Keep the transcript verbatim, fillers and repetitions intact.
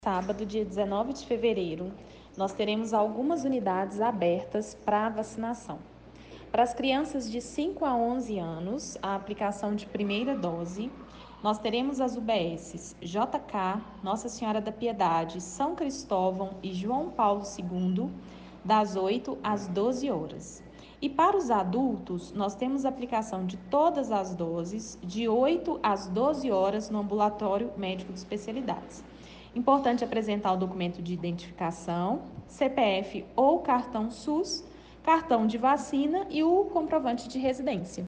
Sábado, dia dezenove de fevereiro, nós teremos algumas unidades abertas para vacinação. Para as crianças de cinco a onze anos, a aplicação de primeira dose, nós teremos as U B Ss J K, Nossa Senhora da Piedade, São Cristóvão e João Paulo segundo, das oito às doze horas. E para os adultos, nós temos a aplicação de todas as doses, de oito às doze horas, no ambulatório médico de especialidades. Importante apresentar o documento de identificação, C P F ou cartão SUS, cartão de vacina e o comprovante de residência.